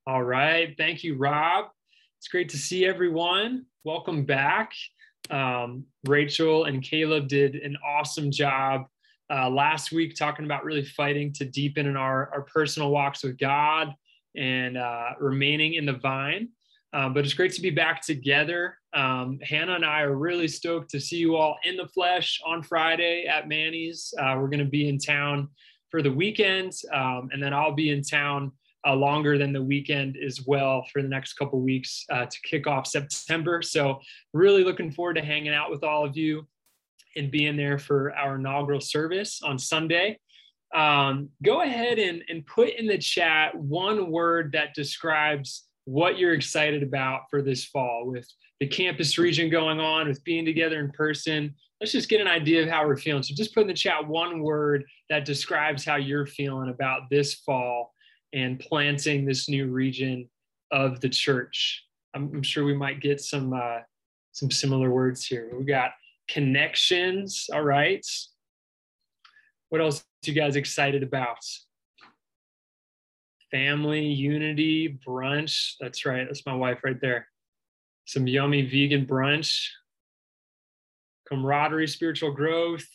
All right. Thank you, Rob. It's great to see everyone. Welcome back. Rachel and Caleb did an awesome job last week talking about really fighting to deepen in our personal walks with God and remaining in the vine. But it's great to be back together. Hannah and I are really stoked to see you all in the flesh on Friday at Manny's. We're going to be in town for the weekend, and then I'll be in town longer than the weekend as well for the next couple of weeks to kick off September. So really looking forward to hanging out with all of you and being there for our inaugural service on Sunday. Go ahead and put in the chat one word that describes what you're excited about for this fall with the campus region going on, with being together in person. Let's just get an idea of how we're feeling. So just put in the chat one word that describes how you're feeling about this fall and planting this new region of the church. I'm sure we might get some similar words here. We got connections. All right. What else are you guys excited about? Family, unity, brunch. That's right. That's my wife right there. Some yummy vegan brunch. Camaraderie, spiritual growth,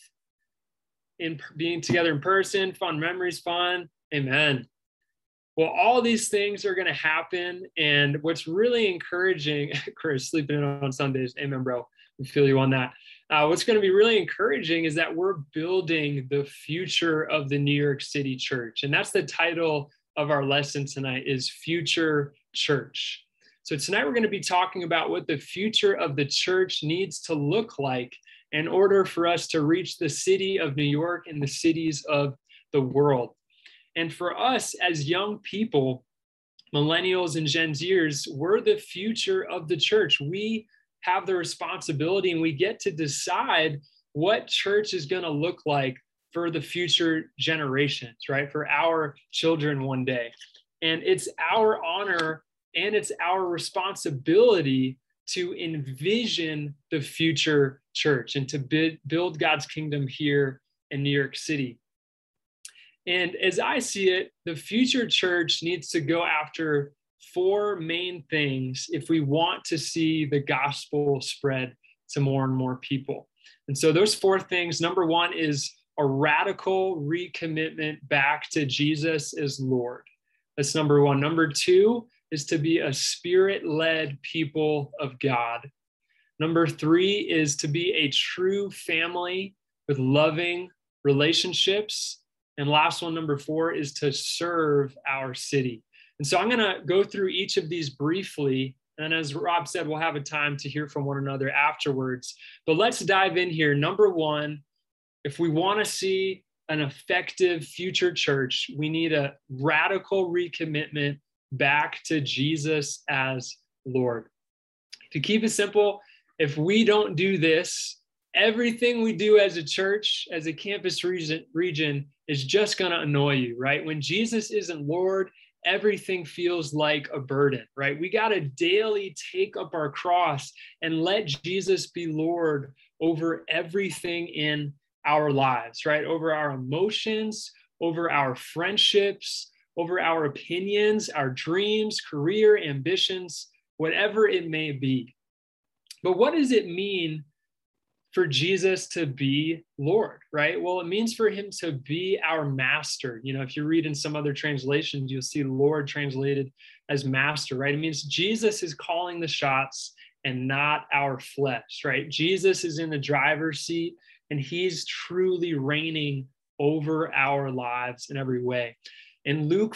in being together in person, fun memories, fun. Amen. Well, all these things are going to happen. And what's really encouraging, Chris, sleeping in on Sundays. Amen, bro. We feel you on that. What's going to be really encouraging is that we're building the future of the New York City church. And that's the title of our lesson tonight, is Future Church. So tonight we're going to be talking about what the future of the church needs to look like in order for us to reach the city of New York and the cities of the world. And for us as young people, millennials and Gen Zers, we're the future of the church. We have the responsibility and we get to decide what church is going to look like for the future generations, right? For our children one day. And it's our honor and it's our responsibility to envision the future church and to build God's kingdom here in New York City. And as I see it, the future church needs to go after four main things if we want to see the gospel spread to more and more people. And so those four things, number one is a radical recommitment back to Jesus as Lord. That's number one. Number two is to be a spirit-led people of God. Number three is to be a true family with loving relationships. And last one, number four, is to serve our city. And so I'm going to go through each of these briefly. And as Rob said, we'll have a time to hear from one another afterwards. But let's dive in here. Number one, if we want to see an effective future church, we need a radical recommitment back to Jesus as Lord. To keep it simple, if we don't do this, everything we do as a church, as a campus region is just going to annoy you, right? When Jesus isn't Lord, everything feels like a burden, right? We got to daily take up our cross and let Jesus be Lord over everything in our lives, right? Over our emotions, over our friendships, over our opinions, our dreams, career, ambitions, whatever it may be. But what does it mean for Jesus to be Lord, right? Well, it means for him to be our master. You know, if you read in some other translations, you'll see Lord translated as master, right? It means Jesus is calling the shots and not our flesh, right? Jesus is in the driver's seat and he's truly reigning over our lives in every way. In Luke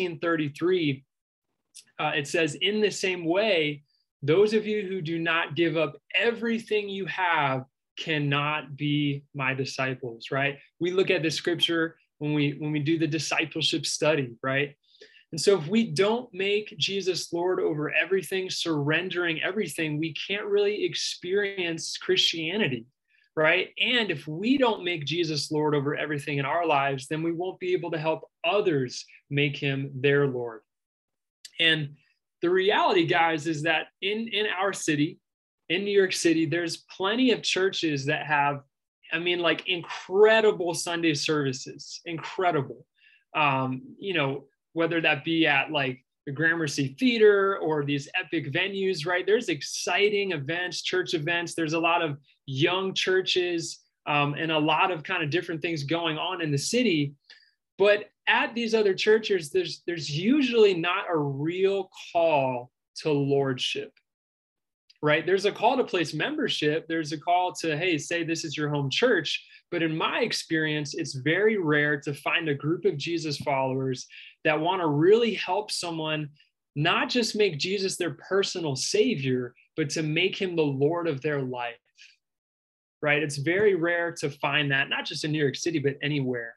14:33, it says, in the same way, those of you who do not give up everything you have cannot be my disciples, right? We look at the scripture when we do the discipleship study, right? And so if we don't make Jesus Lord over everything, surrendering everything, we can't really experience Christianity, right? And if we don't make Jesus Lord over everything in our lives, then we won't be able to help others make him their Lord. And the reality, guys, is that in our city, in New York City, there's plenty of churches that have, like incredible Sunday services, incredible. Whether that be at like the Gramercy Theater or these epic venues, right? There's exciting events, church events. There's a lot of young churches and a lot of kind of different things going on in the city. But at these other churches, there's usually not a real call to lordship, right? There's a call to place membership. There's a call to, hey, say this is your home church. But in my experience, it's very rare to find a group of Jesus followers that want to really help someone not just make Jesus their personal savior, but to make him the Lord of their life, right? It's very rare to find that, not just in New York City, but anywhere.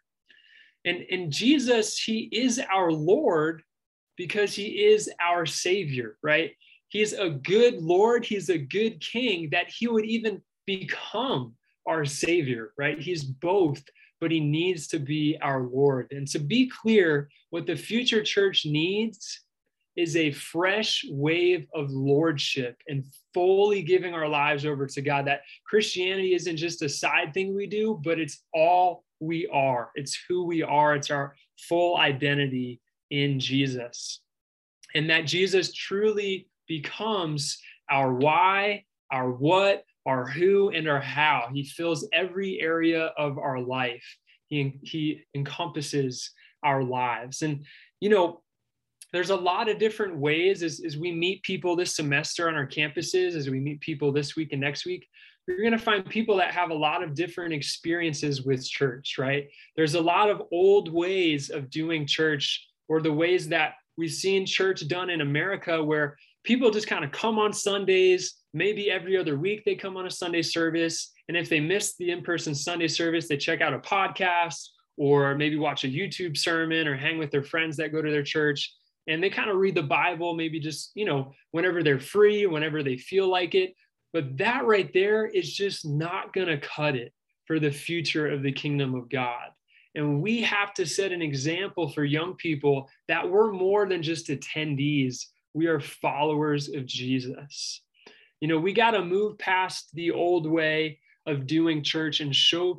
And Jesus, he is our Lord because he is our savior, right? He's a good Lord. He's a good king that he would even become our savior, right? He's both, but he needs to be our Lord. And to be clear, what the future church needs is a fresh wave of lordship and fully giving our lives over to God. That Christianity isn't just a side thing we do, but it's all we are. It's who we are. It's our full identity in Jesus. And that Jesus truly becomes our why, our what, our who, and our how. He fills every area of our life. He encompasses our lives. And, you know, there's a lot of different ways as we meet people this semester on our campuses, as we meet people this week and next week, you're going to find people that have a lot of different experiences with church, right? There's a lot of old ways of doing church, or the ways that we've seen church done in America, where people just kind of come on Sundays, maybe every other week they come on a Sunday service. And if they miss the in-person Sunday service, they check out a podcast or maybe watch a YouTube sermon or hang with their friends that go to their church. And they kind of read the Bible, maybe just, you know, whenever they're free, whenever they feel like it. But that right there is just not going to cut it for the future of the kingdom of God. And we have to set an example for young people that we're more than just attendees. We are followers of Jesus. You know, we got to move past the old way of doing church and show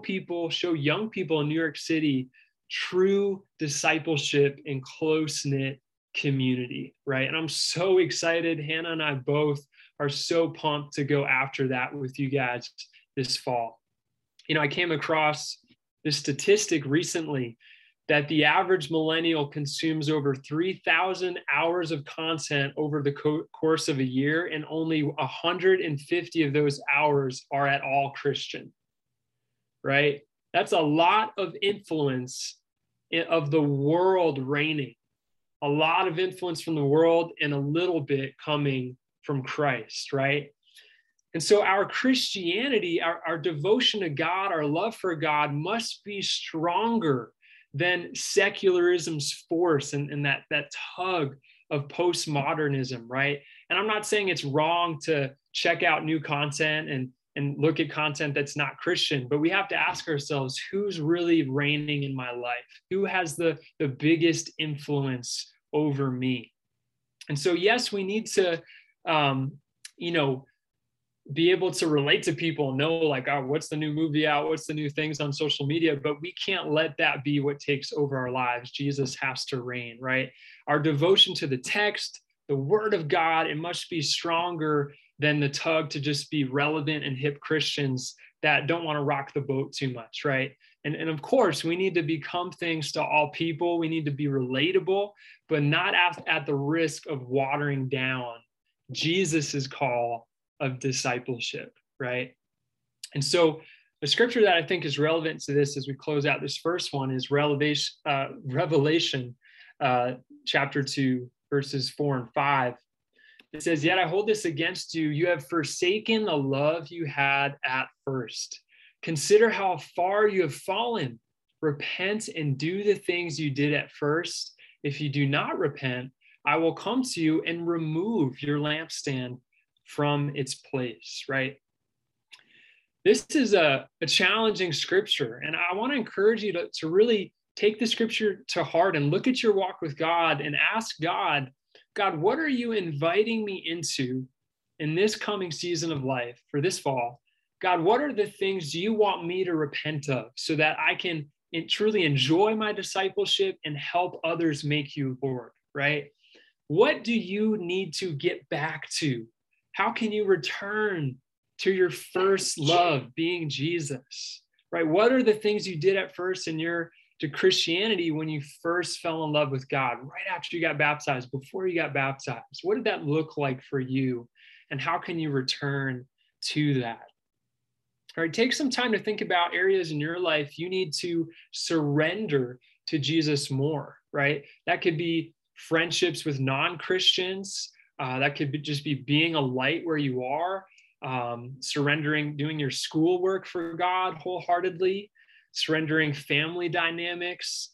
young people in New York City true discipleship and close-knit community, right? And I'm so excited. Hannah and I both are so pumped to go after that with you guys this fall. You know, I came across this statistic recently that the average millennial consumes over 3,000 hours of content over the course of a year, and only 150 of those hours are at all Christian, right? That's a lot of influence of the world reigning, a lot of influence from the world and a little bit coming from Christ, right? And so our Christianity, our devotion to God, our love for God must be stronger than secularism's force and that tug of postmodernism, right? And I'm not saying it's wrong to check out new content and look at content that's not Christian, but we have to ask ourselves, who's really reigning in my life? Who has the biggest influence over me? And so, yes, we need to, be able to relate to people, know like, oh, what's the new movie out? What's the new things on social media? But we can't let that be what takes over our lives. Jesus has to reign, right? Our devotion to the text, the word of God, it must be stronger than the tug to just be relevant and hip Christians that don't want to rock the boat too much, right? And of course, we need to become things to all people. We need to be relatable, but not at the risk of watering down Jesus's call of discipleship, right? And so the scripture that I think is relevant to this as we close out this first one is Revelation chapter 2, verses 4 and 5. It says, "Yet I hold this against you. You have forsaken the love you had at first. Consider how far you have fallen. Repent and do the things you did at first. If you do not repent, I will come to you and remove your lampstand from its place," right? This is a challenging scripture. And I want to encourage you to really take the scripture to heart and look at your walk with God and ask God, what are you inviting me into in this coming season of life for this fall? God, what are the things you want me to repent of so that I can truly enjoy my discipleship and help others make you Lord, right? What do you need to get back to? How can you return to your first love, being Jesus, right? What are the things you did at first in your to Christianity when you first fell in love with God, right after you got baptized, before you got baptized? What did that look like for you? And how can you return to that? All right, take some time to think about areas in your life you need to surrender to Jesus more, right? That could be friendships with non-Christians. That could just be being a light where you are, surrendering, doing your schoolwork for God wholeheartedly, surrendering family dynamics,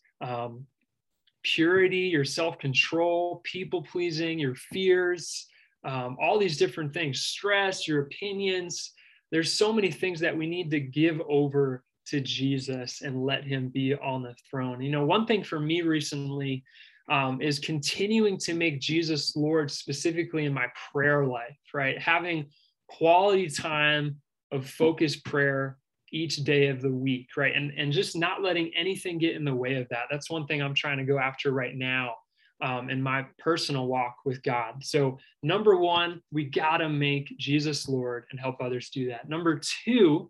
purity, your self-control, people-pleasing, your fears, all these different things, stress, your opinions. There's so many things that we need to give over to Jesus and let him be on the throne. One thing for me recently is continuing to make Jesus Lord, specifically in my prayer life, right? Having quality time of focused prayer each day of the week, right? And just not letting anything get in the way of that. That's one thing I'm trying to go after right now in my personal walk with God. So number one, we got to make Jesus Lord and help others do that. Number two,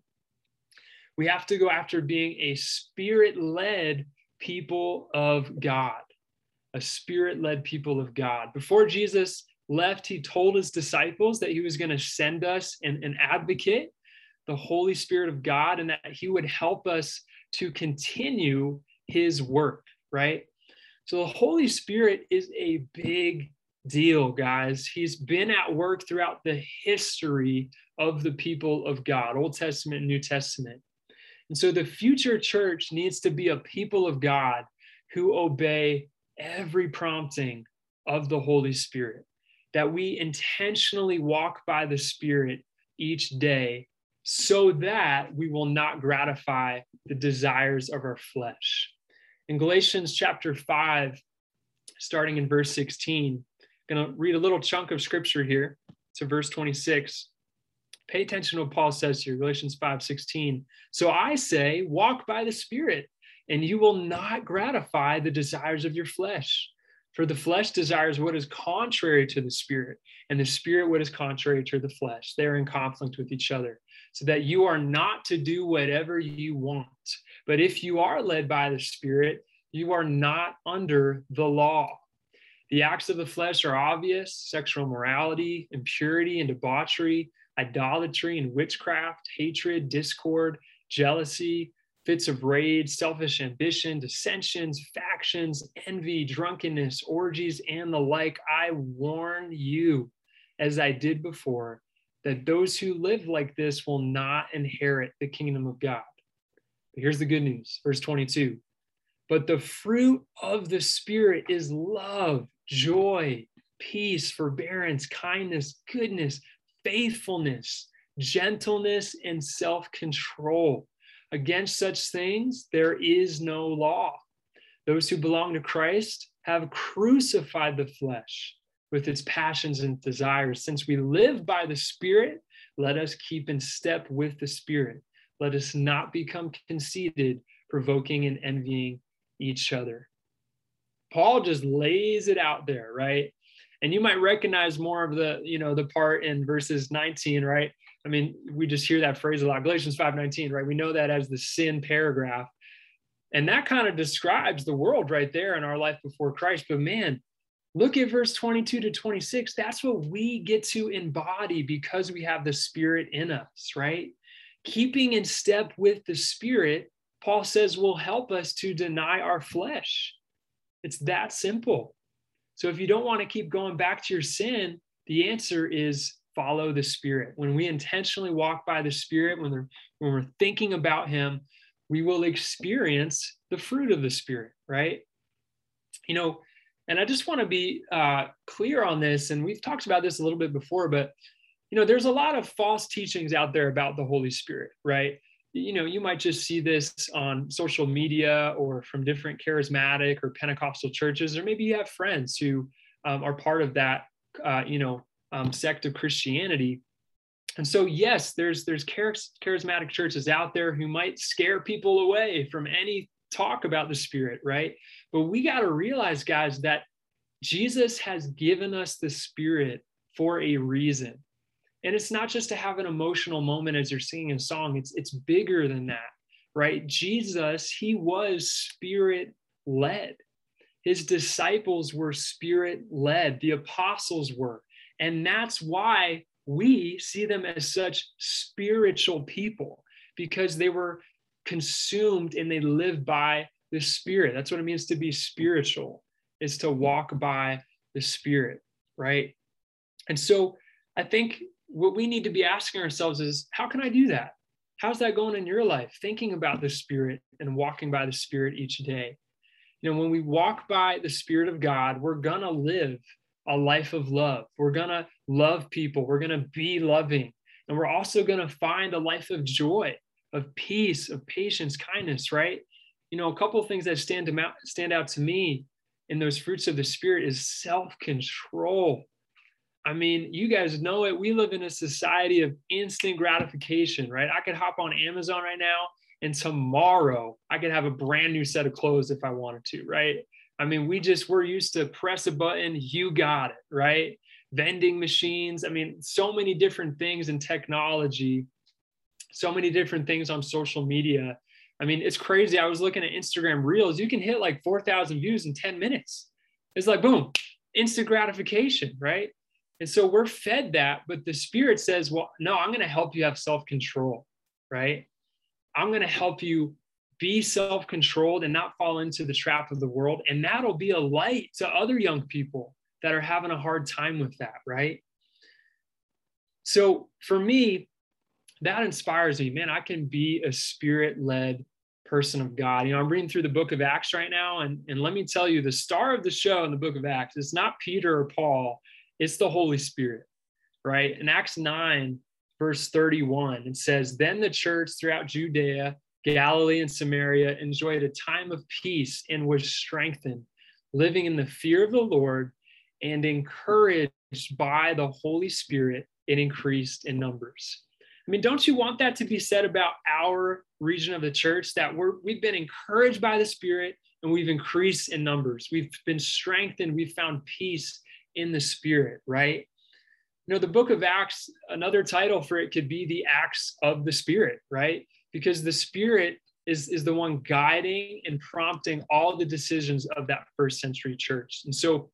we have to go after being a spirit-led people of God, a spirit-led people of God. Before Jesus left, he told his disciples that he was going to send us an advocate, the Holy Spirit of God, and that he would help us to continue his work, right? So the Holy Spirit is a big deal, guys. He's been at work throughout the history of the people of God, Old Testament and New Testament. And so the future church needs to be a people of God who obey every prompting of the Holy Spirit, that we intentionally walk by the Spirit each day so that we will not gratify the desires of our flesh. In Galatians chapter 5, starting in verse 16, I'm going to read a little chunk of scripture here to verse 26. Pay attention to what Paul says here, Galatians 5:16. So I say, walk by the Spirit, and you will not gratify the desires of your flesh. For the flesh desires what is contrary to the Spirit, and the Spirit what is contrary to the flesh. They're in conflict with each other, so that you are not to do whatever you want. But if you are led by the Spirit, you are not under the law. The acts of the flesh are obvious: sexual immorality, impurity and debauchery, idolatry and witchcraft, hatred, discord, jealousy, fits of rage, selfish ambition, dissensions, factions, envy, drunkenness, orgies, and the like. I warn you, as I did before, that those who live like this will not inherit the kingdom of God. But here's the good news, verse 22. But the fruit of the Spirit is love, joy, peace, forbearance, kindness, goodness, faithfulness, gentleness, and self-control. Against such things, there is no law. Those who belong to Christ have crucified the flesh with its passions and desires. Since we live by the Spirit, let us keep in step with the Spirit. Let us not become conceited, provoking and envying each other. Paul just lays it out there, right? And you might recognize more of the part in verses 19, right? I mean, we just hear that phrase a lot, Galatians 5:19, right? We know that as the sin paragraph. And that kind of describes the world right there in our life before Christ. But man, look at verse 22 to 26. That's what we get to embody because we have the Spirit in us, right? Keeping in step with the Spirit, Paul says, will help us to deny our flesh. It's that simple. So if you don't want to keep going back to your sin, the answer is follow the Spirit. When we intentionally walk by the Spirit, when we're thinking about him, we will experience the fruit of the Spirit, right? And I just want to be clear on this, and we've talked about this a little bit before, but there's a lot of false teachings out there about the Holy Spirit, right? You might just see this on social media or from different charismatic or Pentecostal churches, or maybe you have friends who are part of that, sect of Christianity. And so, yes, there's charismatic churches out there who might scare people away from any talk about the Spirit, right? But we got to realize, guys, that Jesus has given us the Spirit for a reason. And it's not just to have an emotional moment as you're singing a song. It's bigger than that, right? Jesus, he was Spirit-led. His disciples were Spirit-led. The apostles were. And that's why we see them as such spiritual people, because they were consumed and they live by the Spirit. That's what it means to be spiritual, is to walk by the Spirit, right? And so I think what we need to be asking ourselves is, how can I do that? How's that going in your life? Thinking about the Spirit and walking by the Spirit each day. You know, when we walk by the Spirit of God, we're going to live a life of love. We're going to love people. We're going to be loving. And we're also going to find a life of joy, of peace, of patience, kindness, right? You know, a couple of things that stand out to me in those fruits of the Spirit is self-control. I mean, you guys know it. We live in a society of instant gratification, right? I could hop on Amazon right now, and tomorrow I could have a brand new set of clothes if I wanted to, right? I mean, we're used to press a button, you got it, right? Vending machines. I mean, so many different things in technology, so many different things on social media. I mean, it's crazy. I was looking at Instagram Reels. You can hit like 4,000 views in 10 minutes. It's like, boom, instant gratification, right? And so we're fed that, but the Spirit says, well, no, I'm going to help you have self-control, right? I'm going to help you be self-controlled and not fall into the trap of the world. And that'll be a light to other young people that are having a hard time with that, right? So for me, that inspires me, man. I can be a Spirit-led person of God. You know, I'm reading through the book of Acts right now. And let me tell you, the star of the show in the book of Acts is not Peter or Paul. It's the Holy Spirit, right? In Acts 9, verse 31, it says, then the church throughout Judea, Galilee, and Samaria enjoyed a time of peace and was strengthened, living in the fear of the Lord and encouraged by the Holy Spirit, it increased in numbers. I mean, don't you want that to be said about our region of the church, that we've been encouraged by the Spirit and we've increased in numbers. We've been strengthened. We've found peace in the Spirit, right? You know, the book of Acts, another title for it could be the Acts of the Spirit, right? Because the Spirit is the one guiding and prompting all the decisions of that first century church. And so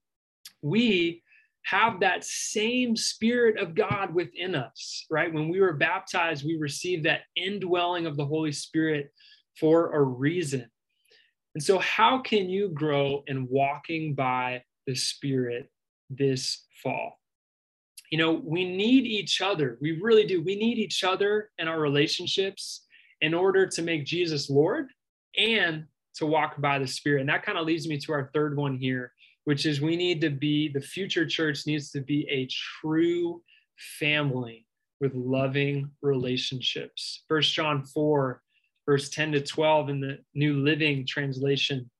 we have that same Spirit of God within us, right? When we were baptized, we received that indwelling of the Holy Spirit for a reason. And so how can you grow in walking by the Spirit this fall? You know, we need each other. We really do. We need each other in our relationships in order to make Jesus Lord and to walk by the Spirit. And that kind of leads me to our third one here, which is the future church needs to be a true family with loving relationships. 1 John 4, verse 10 to 12 in the New Living Translation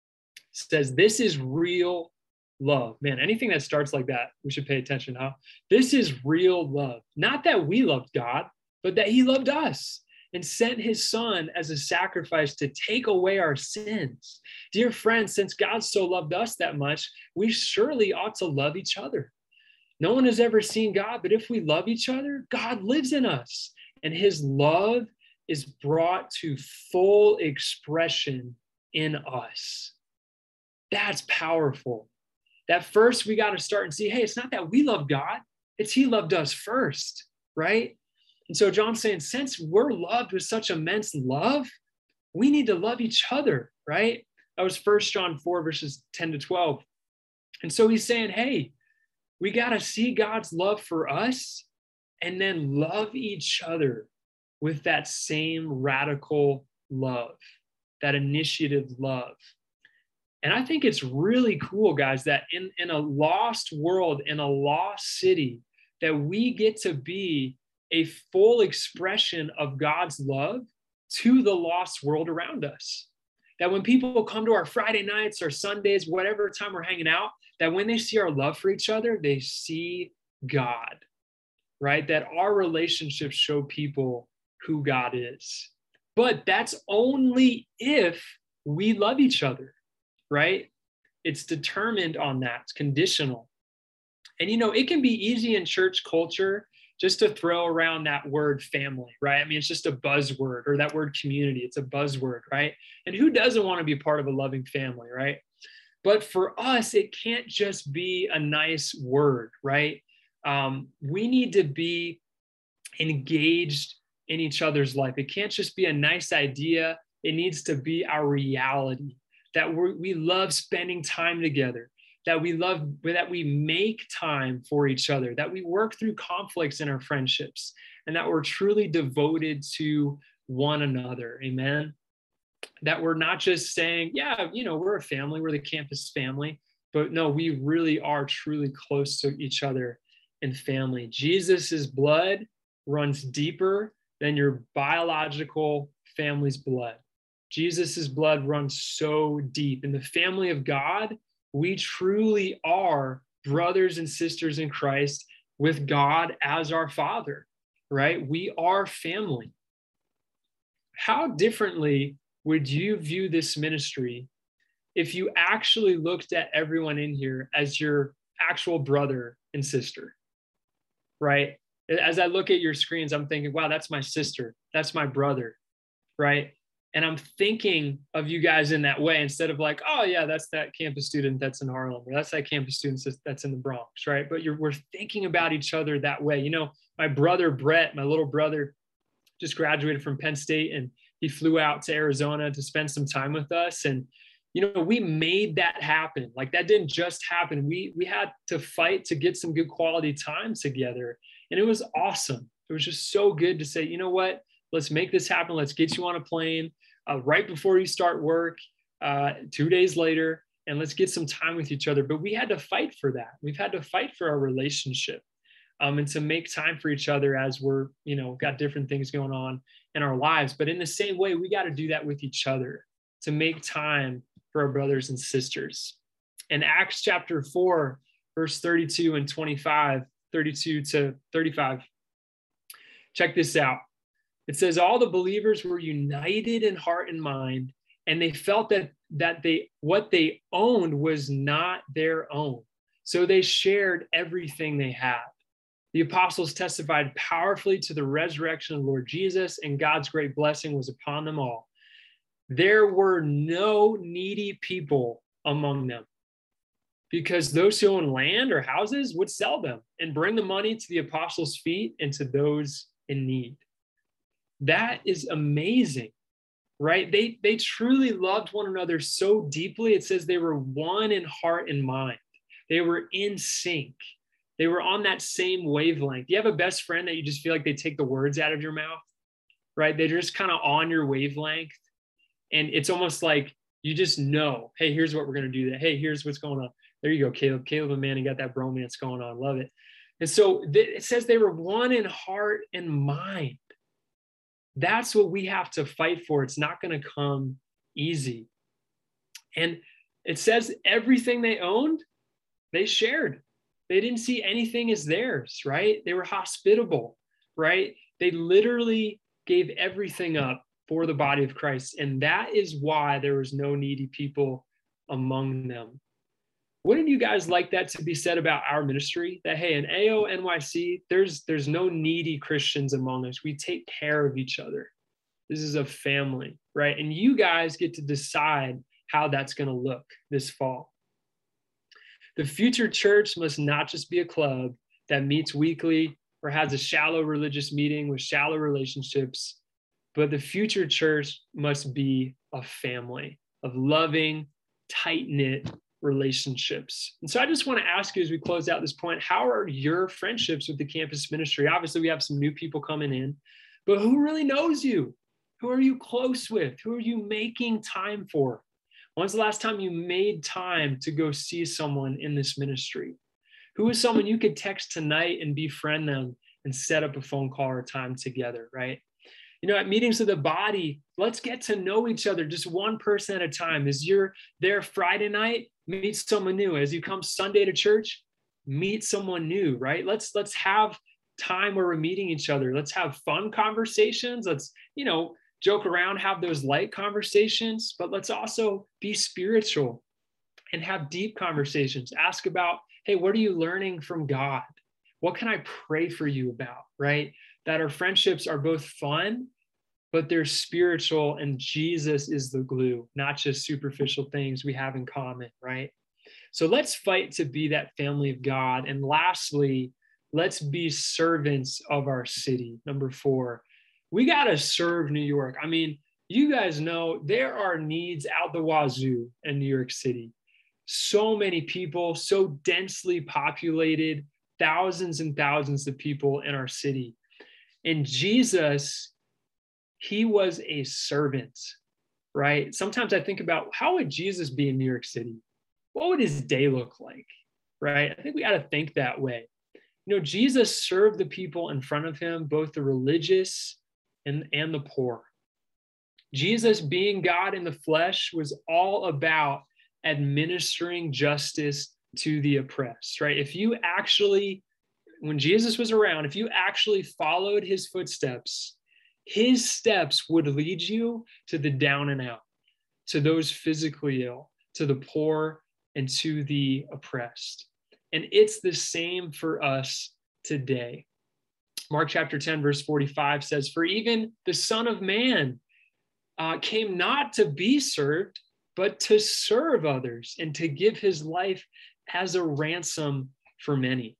says, this is real love. Man, anything that starts like that, we should pay attention, huh? This is real love. Not that we loved God, but that he loved us and sent his Son as a sacrifice to take away our sins. Dear friends, since God so loved us that much, we surely ought to love each other. No one has ever seen God, but if we love each other, God lives in us, and his love is brought to full expression in us. That's powerful. That first we got to start and see, hey, it's not that we love God, it's he loved us first, right? And so John's saying, since we're loved with such immense love, we need to love each other, right? That was 1 John 4, verses 10 to 12. And so he's saying, hey, we got to see God's love for us and then love each other with that same radical love, that initiative love. And I think it's really cool, guys, that in a lost world, in a lost city, that we get to be a full expression of God's love to the lost world around us. That when people come to our Friday nights or Sundays, whatever time we're hanging out, that when they see our love for each other, they see God, right? That our relationships show people who God is. But that's only if we love each other, right? It's determined on that. It's conditional. And, it can be easy in church culture just to throw around that word family, right? I mean, it's just a buzzword, or that word community. It's a buzzword, right? And who doesn't want to be part of a loving family, right? But for us, it can't just be a nice word, right? We need to be engaged in each other's life. It can't just be a nice idea. It needs to be our reality, that we love spending time together, that we make time for each other, that we work through conflicts in our friendships, and that we're truly devoted to one another. Amen. That we're not just saying, yeah, we're a family, we're the campus family, but no, we really are truly close to each other in family. Jesus's blood runs deeper than your biological family's blood. Jesus's blood runs so deep. In the family of God, we truly are brothers and sisters in Christ with God as our Father, right? We are family. How differently would you view this ministry if you actually looked at everyone in here as your actual brother and sister, right? As I look at your screens, I'm thinking, wow, that's my sister. That's my brother, right? And I'm thinking of you guys in that way, instead of like, oh yeah, that's that campus student that's in Harlem, or that's that campus student that's in the Bronx, right? But we're thinking about each other that way. My brother, Brett, my little brother, just graduated from Penn State, and he flew out to Arizona to spend some time with us. And, we made that happen. Like, that didn't just happen. We had to fight to get some good quality time together. And it was awesome. It was just so good to say, you know what, let's make this happen. Let's get you on a plane right before you start work, 2 days later, and let's get some time with each other. But we had to fight for that. We've had to fight for our relationship, and to make time for each other as we're, got different things going on in our lives. But in the same way, we got to do that with each other, to make time for our brothers and sisters. In Acts chapter 4, verse 32 and 25, 32 to 35, check this out. It says, all the believers were united in heart and mind, and they felt that what they owned was not their own. So they shared everything they had. The apostles testified powerfully to the resurrection of the Lord Jesus, and God's great blessing was upon them all. There were no needy people among them, because those who own land or houses would sell them and bring the money to the apostles' feet and to those in need. That is amazing, right? They truly loved one another so deeply. It says they were one in heart and mind. They were in sync. They were on that same wavelength. You have a best friend that you just feel like they take the words out of your mouth, right? They're just kind of on your wavelength. And it's almost like you just know, hey, here's what we're going to do. Hey, here's what's going on. There you go, Caleb. Caleb and Manny got that bromance going on. Love it. And so it says they were one in heart and mind. That's what we have to fight for. It's not going to come easy. And it says everything they owned, they shared. They didn't see anything as theirs, right? They were hospitable, right? They literally gave everything up for the body of Christ. And that is why there was no needy people among them. Wouldn't you guys like that to be said about our ministry? That, hey, in AO NYC, there's no needy Christians among us. We take care of each other. This is a family, right? And you guys get to decide how that's going to look this fall. The future church must not just be a club that meets weekly or has a shallow religious meeting with shallow relationships, but the future church must be a family of loving, tight-knit relationships. And so I just want to ask you as we close out this point, how are your friendships with the campus ministry? Obviously, we have some new people coming in, but who really knows you? Who are you close with? Who are you making time for? When's the last time you made time to go see someone in this ministry? Who is someone you could text tonight and befriend them and set up a phone call or time together, right? At meetings of the body, let's get to know each other just one person at a time. As you're there Friday night, meet someone new. As you come Sunday to church, meet someone new, right? Let's have time where we're meeting each other. Let's have fun conversations. Let's, joke around, have those light conversations, but let's also be spiritual and have deep conversations. Ask about, hey, what are you learning from God? What can I pray for you about, right? That our friendships are both fun, but they're spiritual, and Jesus is the glue, not just superficial things we have in common, right? So let's fight to be that family of God. And lastly, let's be servants of our city. Number 4, we got to serve New York. I mean, you guys know there are needs out the wazoo in New York City. So many people, so densely populated, thousands and thousands of people in our city. And Jesus, he was a servant, right? Sometimes I think about, how would Jesus be in New York City? What would his day look like, right? I think we got to think that way. You know, Jesus served the people in front of him, both the religious and the poor. Jesus, being God in the flesh, was all about administering justice to the oppressed, right? If you actually, when Jesus was around, if you actually followed his footsteps, his steps would lead you to the down and out, to those physically ill, to the poor, and to the oppressed. And it's the same for us today. Mark chapter 10, verse 45 says, "For even the Son of Man came not to be served, but to serve others and to give his life as a ransom for many."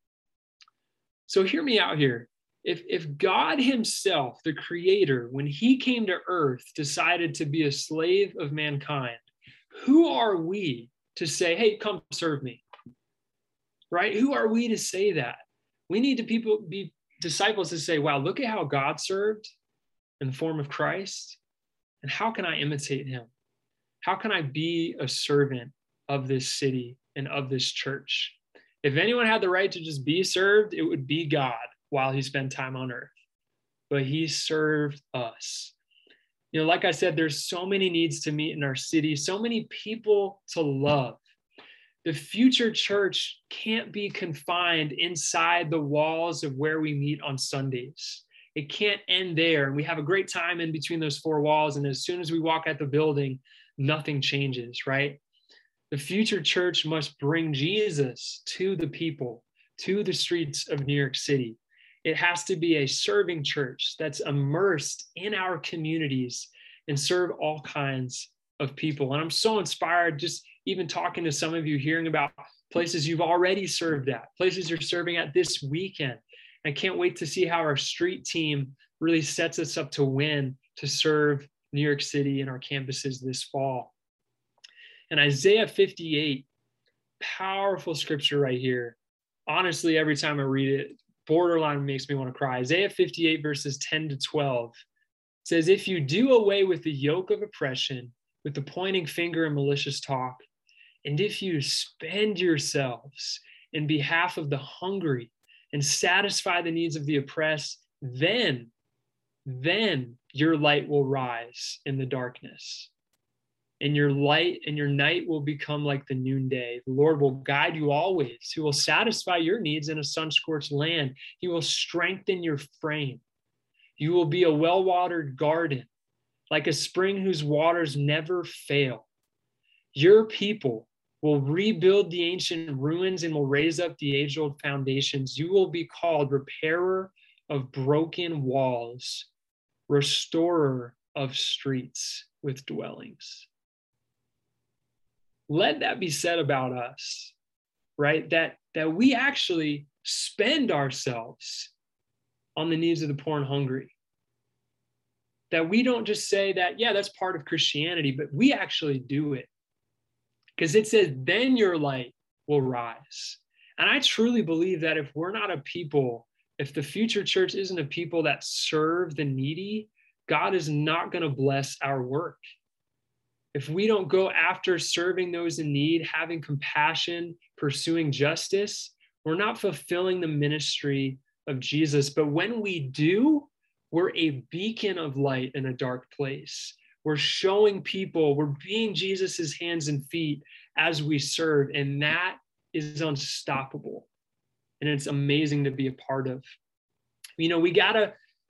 So hear me out here. If God himself, the creator, when he came to earth, decided to be a slave of mankind, who are we to say, hey, come serve me? Right? Who are we to say that? We need to be disciples to say, wow, look at how God served in the form of Christ. And how can I imitate him? How can I be a servant of this city and of this church? If anyone had the right to just be served, it would be God while he spent time on earth. But he served us. You know, like I said, there's so many needs to meet in our city, so many people to love. The future church can't be confined inside the walls of where we meet on Sundays. It can't end there. And we have a great time in between those 4 walls. And as soon as we walk out the building, nothing changes, right? The future church must bring Jesus to the people, to the streets of New York City. It has to be a serving church that's immersed in our communities and serve all kinds of people. And I'm so inspired just even talking to some of you, hearing about places you've already served at, places you're serving at this weekend. I can't wait to see how our street team really sets us up to win, to serve New York City and our campuses this fall. And Isaiah 58, powerful scripture right here. Honestly, every time I read it, borderline makes me want to cry. Isaiah 58 verses 10 to 12 says, "If you do away with the yoke of oppression, with the pointing finger and malicious talk, and if you spend yourselves in behalf of the hungry and satisfy the needs of the oppressed, then your light will rise in the darkness. And your light and your night will become like the noonday. The Lord will guide you always. He will satisfy your needs in a sun-scorched land. He will strengthen your frame. You will be a well-watered garden, like a spring whose waters never fail. Your people will rebuild the ancient ruins and will raise up the age-old foundations. You will be called repairer of broken walls, restorer of streets with dwellings." Let that be said about us, right? That we actually spend ourselves on the needs of the poor and hungry. That we don't just say that, yeah, that's part of Christianity, but we actually do it. Because it says, then your light will rise. And I truly believe that if we're not a people, if the future church isn't a people that serve the needy, God is not going to bless our work. If we don't go after serving those in need, having compassion, pursuing justice, we're not fulfilling the ministry of Jesus. But when we do, we're a beacon of light in a dark place. We're showing people, we're being Jesus's hands and feet as we serve, and that is unstoppable. And it's amazing to be a part of. You know, we gotta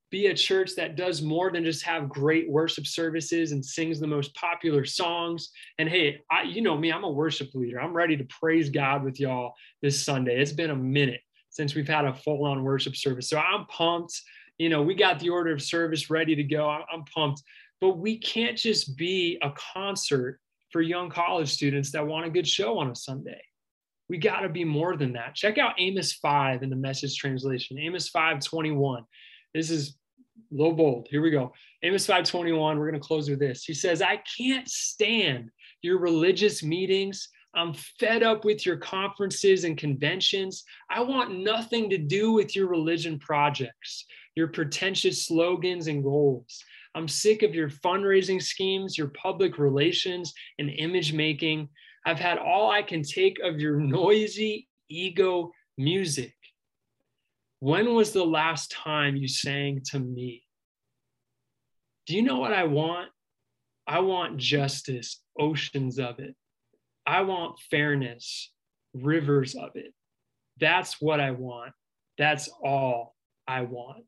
be a church that does more than just have great worship services and sings the most popular songs. And hey, you know me, I'm a worship leader. I'm ready to praise God with y'all this Sunday. It's been a minute since we've had a full-on worship service. So I'm pumped. You know, we got the order of service ready to go. I'm pumped. But we can't just be a concert for young college students that want a good show on a Sunday. We got to be more than that. Check out Amos 5 in the Message translation. Amos 5:21. This is a little bold. Here we go. Amos 5:21. We're going to close with this. He says, I can't stand your religious meetings. I'm fed up with your conferences and conventions. I want nothing to do with your religion projects, your pretentious slogans and goals. I'm sick of your fundraising schemes, your public relations and image making. I've had all I can take of your noisy ego music. When was the last time you sang to me? Do you know what I want? I want justice, oceans of it. I want fairness, rivers of it. That's what I want. That's all I want.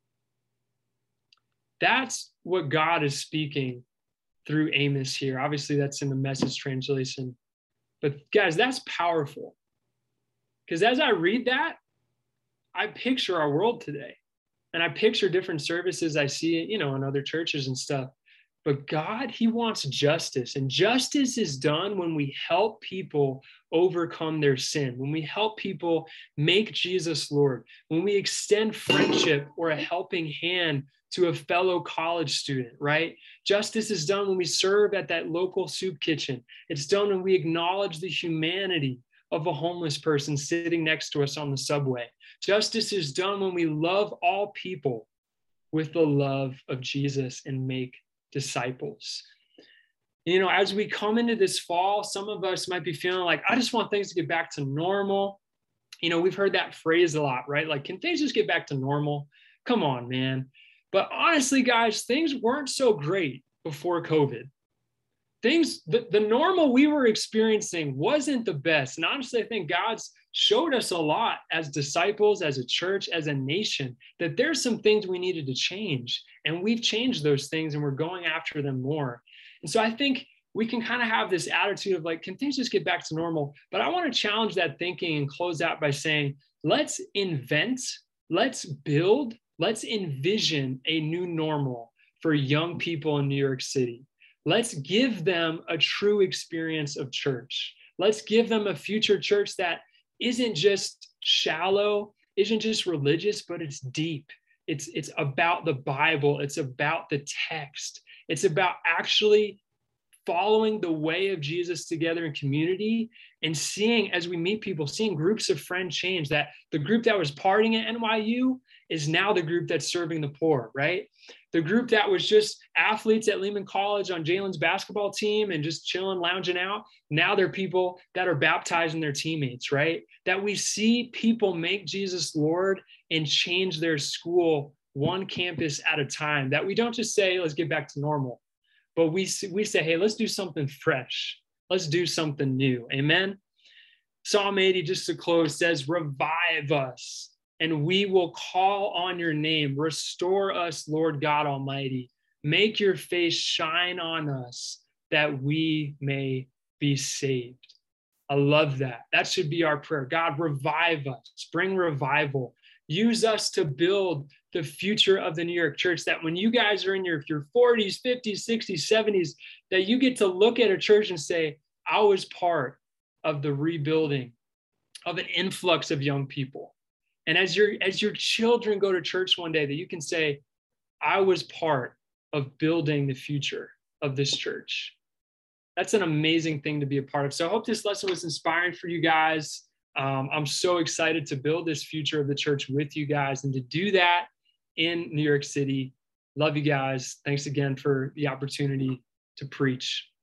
That's what God is speaking through Amos here. Obviously, that's in the Message translation. But guys, that's powerful. Because as I read that, I picture our world today. And I picture different services I see, you know, in other churches and stuff. But God, he wants justice. And justice is done when we help people overcome their sin, when we help people make Jesus Lord, when we extend friendship or a helping hand to a fellow college student, right? Justice is done when we serve at that local soup kitchen. It's done when we acknowledge the humanity of a homeless person sitting next to us on the subway. Justice is done when we love all people with the love of Jesus and make disciples. You know, as we come into this fall, some of us might be feeling like, I just want things to get back to normal. You know, we've heard that phrase a lot, right? Like, can things just get back to normal? Come on, man. But honestly, guys, things weren't so great before COVID. The normal we were experiencing wasn't the best. And honestly, I think God's showed us a lot as disciples, as a church, as a nation, that there's some things we needed to change. And we've changed those things and we're going after them more. And so I think we can kind of have this attitude of like, can things just get back to normal? But I want to challenge that thinking and close out by saying, let's invent, let's build, let's envision a new normal for young people in New York City. Let's give them a true experience of church. Let's give them a future church that isn't just shallow, isn't just religious, but it's deep. It's about the Bible. It's about the text. It's about actually following the way of Jesus together in community and seeing, as we meet people, seeing groups of friends change, that the group that was partying at NYU is now the group that's serving the poor, right? The group that was just athletes at Lehman College on Jalen's basketball team and just chilling, lounging out, now they're people that are baptizing their teammates, right? That we see people make Jesus Lord and change their school one campus at a time. That we don't just say, let's get back to normal, but we say, hey, let's do something fresh. Let's do something new. Amen. Psalm 80, just to close, says, revive us, and we will call on your name. Restore us, Lord God Almighty. Make your face shine on us that we may be saved. I love that. That should be our prayer. God, revive us. Bring revival. Use us to build the future of the New York church, that when you guys are in your 40s, 50s, 60s, 70s, that you get to look at a church and say, I was part of the rebuilding of an influx of young people. And as your children go to church one day, that you can say, I was part of building the future of this church. That's an amazing thing to be a part of. So I hope this lesson was inspiring for you guys. I'm so excited to build this future of the church with you guys and to do that in New York City. Love you guys. Thanks again for the opportunity to preach.